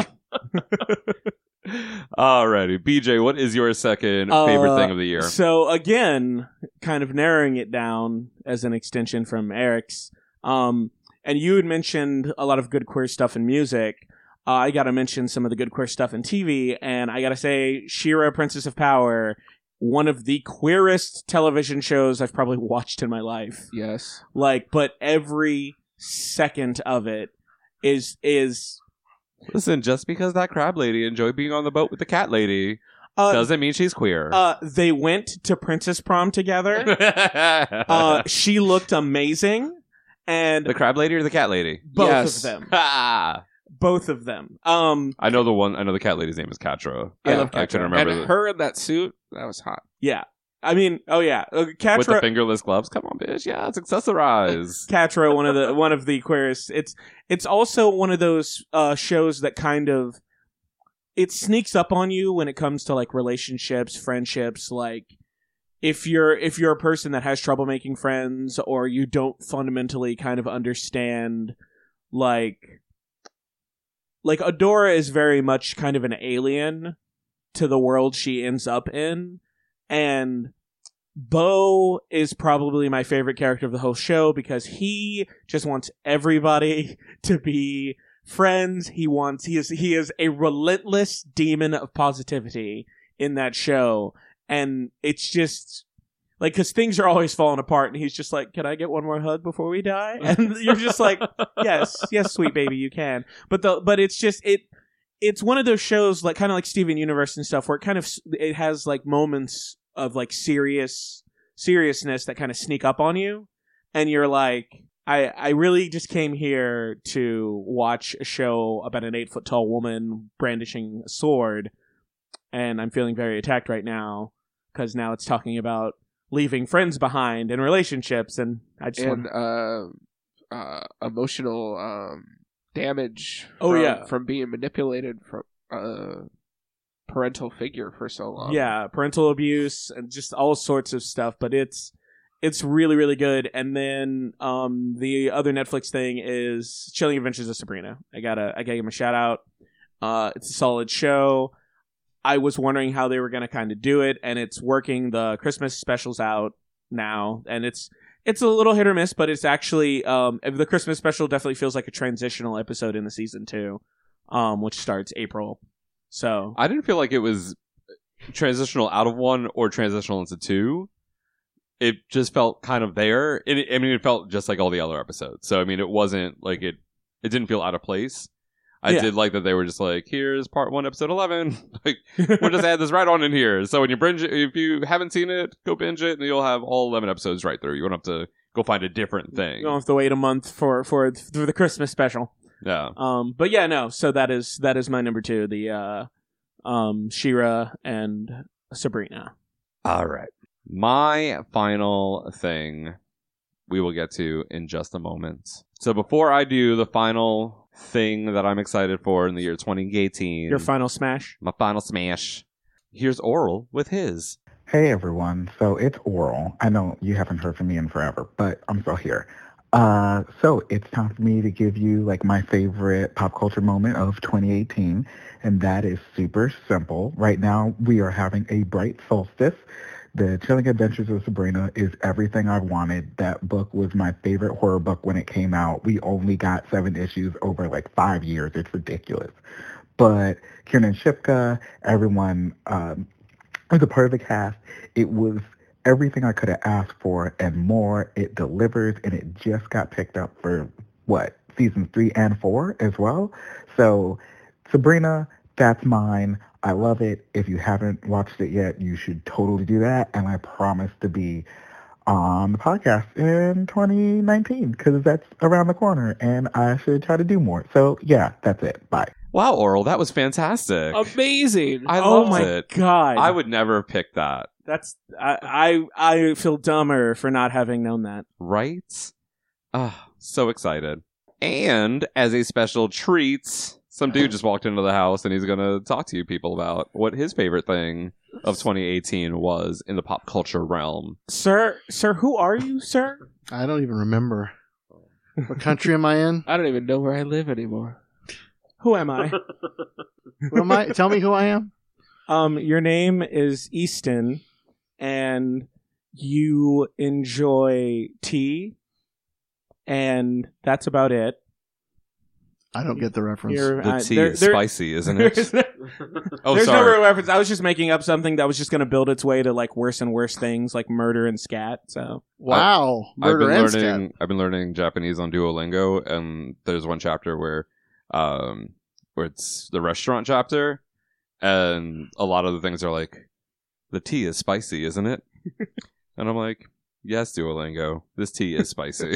Alrighty. B J, what is your second favorite Uh, thing of the year? So again, kind of narrowing it down as an extension from Eric's. Um, and you had mentioned a lot of good queer stuff in music. Uh, I got to mention some of the good queer stuff in T V, and I got to say, She-Ra, Princess of Power, one of the queerest television shows I've probably watched in my life. yes. Like, but every second of it is is Listen, just because that crab lady enjoyed being on the boat with the cat lady uh, doesn't mean she's queer. uh they went to Princess Prom together. uh she looked amazing, and the crab lady or the cat lady? both Yes. of them. Ah. Both of them. Um I know the one. I know the cat lady's name is Catra. I Yeah, love I Catra. couldn't remember And the- her in that suit, that was hot. yeah. I mean, oh yeah. Uh, with the Catra fingerless gloves. Come on, bitch. Yeah, it's accessorized. Catra, one of the one of the queerest. It's it's also one of those uh shows that kind of it sneaks up on you when it comes to like relationships, friendships, like if you're if you're a person that has trouble making friends, or you don't fundamentally kind of understand like like Adora is very much kind of an alien to the world she ends up in, and Bo is probably my favorite character of the whole show because he just wants everybody to be friends. He wants he is he is a relentless demon of positivity in that show, and it's just like because things are always falling apart, and he's just like, "Can I get one more hug before we die?" And you're just like, "Yes, yes, sweet baby, you can." But the but it's just it. It's one of those shows like kind of like Steven Universe and stuff where it kind of it has like moments of like serious seriousness that kind of sneak up on you, and you're like, I, I really just came here to watch a show about an eight foot tall woman brandishing a sword, and I'm feeling very attacked right now because now it's talking about leaving friends behind and relationships, and I just and want... uh, uh, emotional um, damage. Oh from, yeah, from being manipulated from uh, parental figure for so long. Yeah, parental abuse and just all sorts of stuff. But it's it's really really good. And then um, the other Netflix thing is Chilling Adventures of Sabrina. I gotta I gotta give him a shout out. Uh, it's a solid show. I was wondering how they were going to kind of do it, and it's working. The Christmas special's out now, and it's it's a little hit or miss, but it's actually um, the Christmas special definitely feels like a transitional episode in the season two, um, which starts April. So I didn't feel like it was transitional out of one or transitional into two. It just felt kind of there. It, I mean, it felt just like all the other episodes. So I mean, it wasn't like it. It didn't feel out of place. I Yeah. did like that they were just like, here's part one, episode eleven. Like, we'll just add this right on in here. So when you binge it, if you haven't seen it, go binge it, and you'll have all eleven episodes right through. You won't have to go find a different thing. you don't have to wait a month for for, for the Christmas special. Yeah. Um, but yeah, no. So that is that is my number two, the uh, um, She-Ra and Sabrina. All right. My final thing we will get to in just a moment. So before I do the final thing that I'm excited for in the year twenty eighteen, Your final smash? my final smash, here's Oral with his. Hey everyone, so it's Oral. I know you haven't heard from me in forever, but I'm still here. Uh, so it's time for me to give you like my favorite pop culture moment of twenty eighteen, and that is super simple. Right now we are having a bright solstice. The Chilling Adventures of Sabrina is everything I wanted. That book was my favorite horror book when it came out. We only got seven issues over like five years. It's ridiculous. But Kiernan Shipka, everyone um, was a part of the cast. It was everything I could have asked for and more. It delivers, and it just got picked up for, what, season three and four as well? So Sabrina, that's mine. I love it. If you haven't watched it yet, you should totally do that. And I promise to be on the podcast in twenty nineteen because that's around the corner and I should try to do more. So yeah, that's it. Bye. Wow, Oral, that was fantastic. Amazing. I Oh loved my it. god. I would never have picked that. That's I, I I feel dumber for not having known that. Right? Ah, so excited. And as a special treat, some dude just walked into the house and he's going to talk to you people about what his favorite thing of twenty eighteen was in the pop culture realm. Sir, sir, who are you, sir? I don't even remember. What country am I in? I don't even know where I live anymore. Who am I? Who am I? Tell me who I am. Um, your name is Easton, and you enjoy tea, and that's about it. I don't get the reference. You're, The uh, tea there- is there- spicy, isn't it? There's, Oh, there's no sorry. real reference. I was just making up something that was just going to build its way to like worse and worse things, like murder and scat. So Wow, I've murder been and learning. scat. I've been learning Japanese on Duolingo, and there's one chapter where, um, where it's the restaurant chapter, and a lot of the things are like, "The tea is spicy, isn't it?" And I'm like, "Yes, Duolingo, this tea is spicy."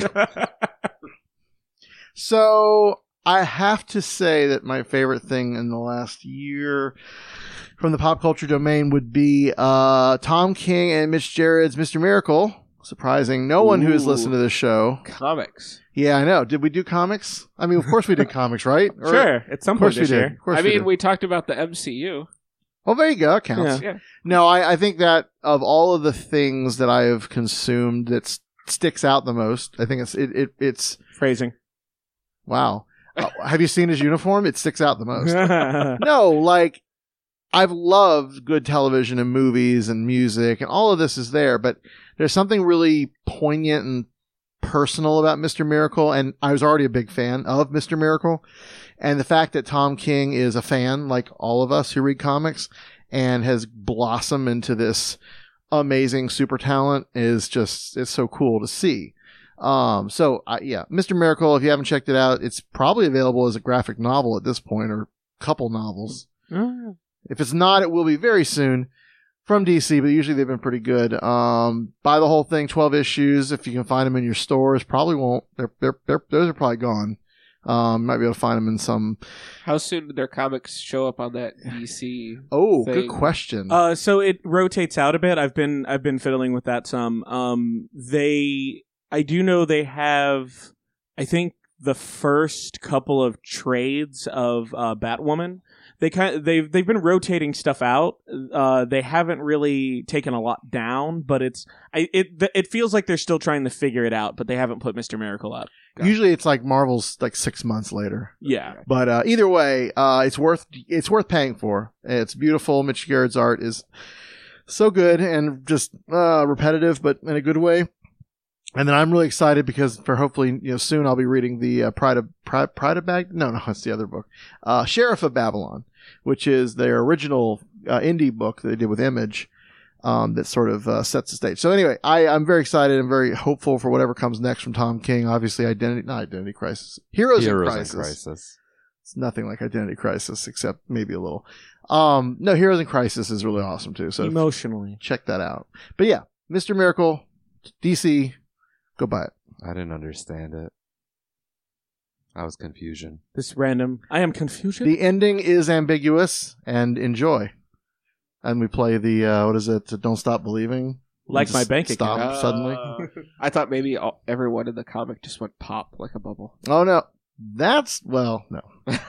So I have to say that my favorite thing in the last year from the pop culture domain would be uh, Tom King and Mitch Gerard's Mister Miracle. Surprising no one who has Ooh. listened to this show. Comics. Yeah, I know. Did we do comics? I mean, of course we did comics, right? Or- sure, at some Of course point we this did. year. Of course I we mean, did. we talked about the M C U. Well, there you go. That counts. Yeah. Yeah. No, I, I think that of all of the things that I have consumed, that s- sticks out the most. I think it's it, it it's Phrasing. wow. Uh, have you seen his uniform? It sticks out the most. No, like I've loved good television and movies and music, and all of this is there. But there's something really poignant and personal about Mister Miracle, and I was already a big fan of Mister Miracle. And the fact that Tom King is a fan, like all of us who read comics, and has blossomed into this amazing super talent is just, it's so cool to see. Um, so uh, yeah, Mister Miracle, if you haven't checked it out, it's probably available as a graphic novel at this point, or a couple novels. Mm. If it's not, it will be very soon. from D C, but usually they've been pretty good. Um, buy the whole thing, twelve issues. If you can find them in your stores, probably won't. They're, they're, they're, those are probably gone. Um, might be able to find them in some. How soon did their comics show up on that D C? Oh, thing? good question. Uh, so it rotates out a bit. I've been I've been fiddling with that some. Um, they I do know they have. I think the first couple of trades of uh, Batwoman. They kind of, they've they've been rotating stuff out. Uh, they haven't really taken a lot down, but it's I, it it feels like they're still trying to figure it out. But they haven't put Mister Miracle out. Usually it's like Marvel's like six months later. Yeah, but uh, either way, uh, it's worth it's worth paying for. It's beautiful. Mitch Garrett's art is so good and just uh, repetitive, but in a good way. And then I'm really excited because for hopefully, you know, soon I'll be reading the uh, Pride of Pride, Pride of Bag. No, no, it's the other book, uh, Sheriff of Babylon, which is their original uh, indie book that they did with Image, um, that sort of uh, sets the stage. So anyway, I, I'm very excited and very hopeful for whatever comes next from Tom King. Obviously, Identity, not Identity Crisis, Heroes, Heroes in Crisis. in Crisis. It's nothing like Identity Crisis, except maybe a little. Um, no, Heroes in Crisis is really awesome too. So emotionally, check that out. But yeah, Mister Miracle, D C. Go buy it. I didn't understand it. I was confusion. This random. I am confusion. The ending is ambiguous, and enjoy. And we play the uh, what is it? Don't Stop Believing. Like my bank stop account. suddenly. Uh, I thought maybe all, everyone in the comic just went pop like a bubble. Oh no, that's well no.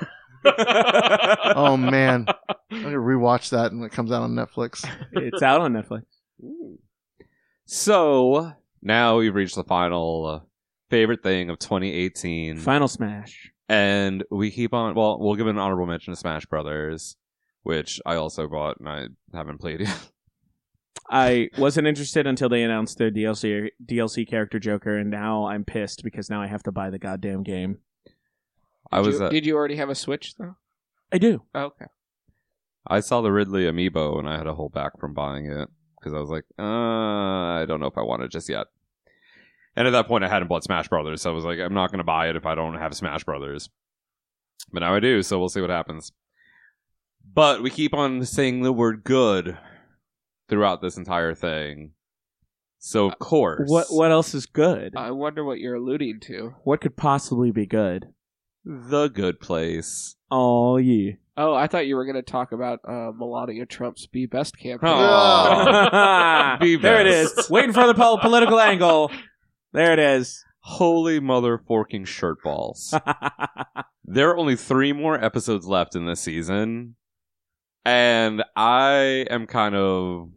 Oh man, I'm gonna rewatch that when it comes out on Netflix. It's out on Netflix. Ooh. So. Now we've reached the final uh, favorite thing of twenty eighteen. Final Smash. And we keep on, well, we'll give an honorable mention to Smash Brothers, which I also bought and I haven't played yet. I wasn't interested until they announced their D L C D L C character Joker, and now I'm pissed because now I have to buy the goddamn game. I Did was. you, Uh, did you already have a Switch, though? I do. Oh, okay. I saw the Ridley amiibo and I had to hold back from buying it because I was like, uh, I don't know if I want it just yet. And at that point, I hadn't bought Smash Brothers, so I was like, I'm not going to buy it if I don't have Smash Brothers. But now I do, so we'll see what happens. But we keep on saying the word good throughout this entire thing. So, of course. What What else is good? I wonder what you're alluding to. What could possibly be good? The Good Place. Oh, yeah. Oh, I thought you were going to talk about uh, Melania Trump's Be Best campaign. Oh. Be There it best. is. Waiting for the pol- political angle. There it is. Holy mother forking shirt balls. There are only three more episodes left in this season. And I am kind of...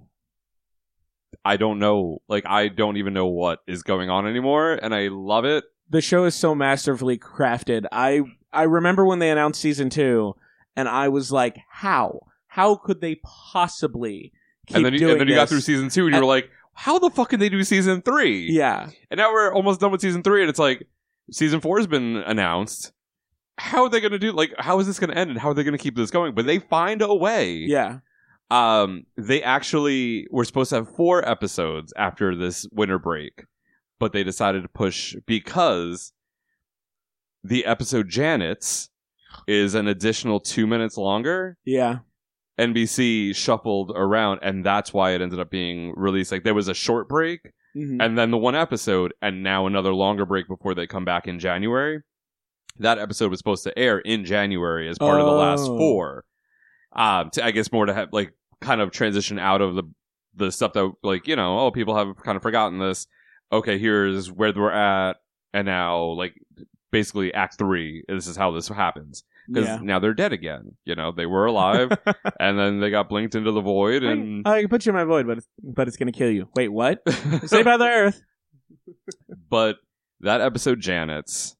I don't know. Like, I don't even know what is going on anymore. And I love it. The show is so masterfully crafted. I I remember when they announced season two, and I was like, how? How could they possibly keep And then, you, doing and then you got this? through season two and, And- you were like, how the fuck can they do season three? Yeah. And now we're almost done with season three, and it's like, season four has been announced. How are they going to do, like, how is this going to end, and how are they going to keep this going? But they find a way. Yeah. Um, they actually were supposed to have four episodes after this winter break, but they decided to push because the episode Janet's is an additional two minutes longer. Yeah. N B C shuffled around, and that's why it ended up being released. Like, there was a short break, Mhm. and then the one episode, and now another longer break before they come back in January. That episode was supposed to air in January as part of the last Oh. four. Um, to, I guess more to have, like, kind of transition out of the the stuff that, like, you know, oh, people have kind of forgotten this. Okay, here's where we're at, and now, like, basically Act Three. This is how this happens. Because Yeah. now they're dead again. You know, they were alive, and then they got blinked into the void, and I can put you in my void, but it's, but it's going to kill you. Wait, what? Saved by the Earth. But that episode, Janet's,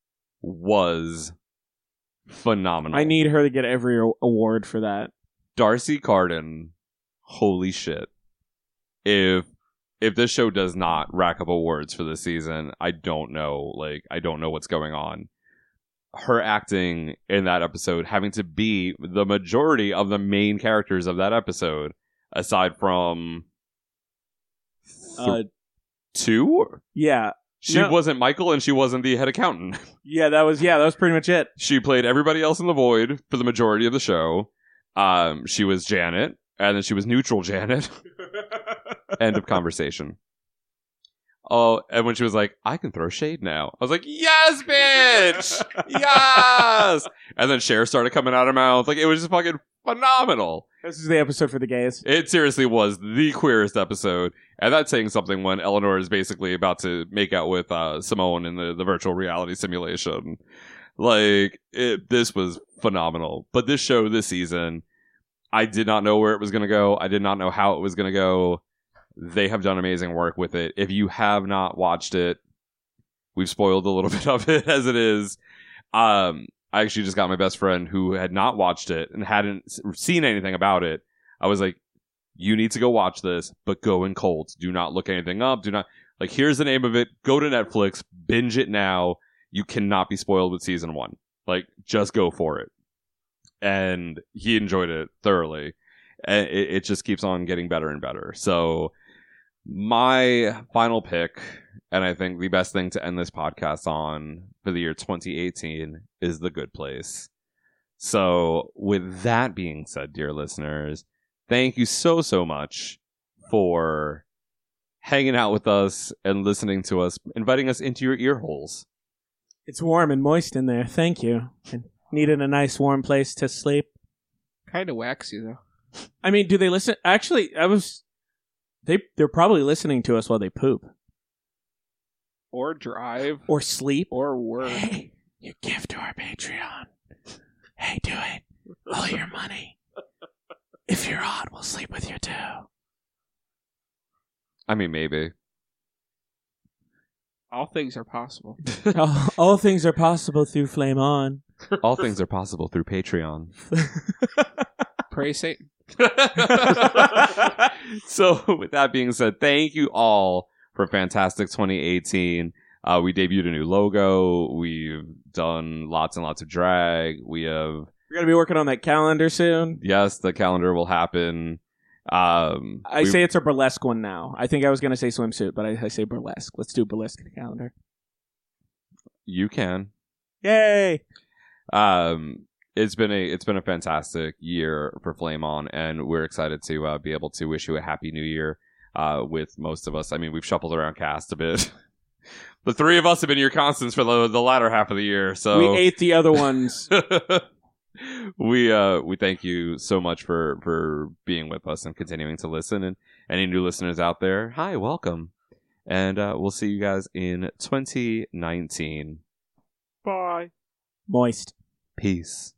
was phenomenal. I need her to get every a- award for that. Darcy Carden. Holy shit! If if this show does not rack up awards for this season, I don't know. Like, I don't know what's going on. Her acting in that episode, having to be the majority of the main characters of that episode, aside from th- Uh, two. yeah. She No. wasn't Michael, and she wasn't the head accountant. Yeah, that was yeah, that was pretty much it. She played everybody else in the void for the majority of the show. Um, she was Janet, And then she was neutral Janet. End of conversation. Oh, and when she was like, I can throw shade now. I was like, yes, bitch! Yes! And then Cher started coming out of her mouth. Like, it was just fucking phenomenal. This is the episode for the gays. It seriously was the queerest episode. And that's saying something when Eleanor is basically about to make out with uh, Simone in the, the virtual reality simulation. Like, it, this was phenomenal. But this show this season, I did not know where it was going to go. I did not know how it was going to go. They have done amazing work with it. If you have not watched it, we've spoiled a little bit of it as it is. Um, I actually just got my best friend who had not watched it and hadn't seen anything about it. I was like, you need to go watch this, but go in cold. Do not look anything up. Do not, like, here's the name of it. Go to Netflix, binge it now. You cannot be spoiled with season one. Like, just go for it. And he enjoyed it thoroughly. And it, it just keeps on getting better and better. So, my final pick, and I think the best thing to end this podcast on for the year twenty eighteen, is The Good Place. So, with that being said, dear listeners, thank you so, so much for hanging out with us and listening to us, inviting us into your ear holes. It's warm and moist in there. Thank you. I needed a nice warm place to sleep. Kind of waxy, though. I mean, do they listen? Actually, I was... They, they're probably listening to us while they poop. Or drive. Or sleep. Or work. Hey, you give to our Patreon. Hey, do it. All your money. If you're on, we'll sleep with you too. I mean, maybe. All things are possible. all, all things are possible through Flame On. All things are possible through Patreon. Praise Satan. So, with that being said, thank you all for fantastic twenty eighteen. Uh, we debuted a new logo. We've done lots and lots of drag. We have... We're going to be working on that calendar soon. Yes, the calendar will happen. Um, I say it's a burlesque one now. I think I was going to say swimsuit, but I, I say burlesque. Let's do burlesque calendar. You can. Yay! Um... It's been a it's been a fantastic year for Flame On, and we're excited to uh, be able to wish you a happy new year uh, with most of us. I mean, we've shuffled around cast a bit. The three of us have been your constants for the the latter half of the year. So we ate the other ones. we uh we thank you so much for for being with us and continuing to listen. And any new listeners out there, hi, welcome, and uh, we'll see you guys in twenty nineteen. Bye. Moist. Peace.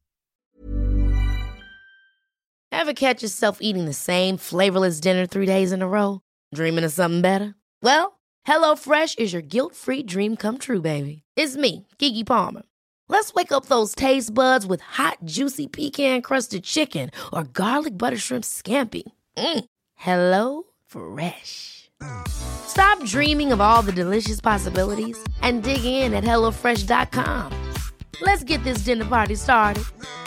Ever catch yourself eating the same flavorless dinner three days in a row? Dreaming of something better? Well, HelloFresh is your guilt-free dream come true, baby. It's me, Keke Palmer. Let's wake up those taste buds with hot, juicy pecan-crusted chicken or garlic butter shrimp scampi. Mm. Hello Fresh. Stop dreaming of all the delicious possibilities and dig in at HelloFresh dot com. Let's get this dinner party started.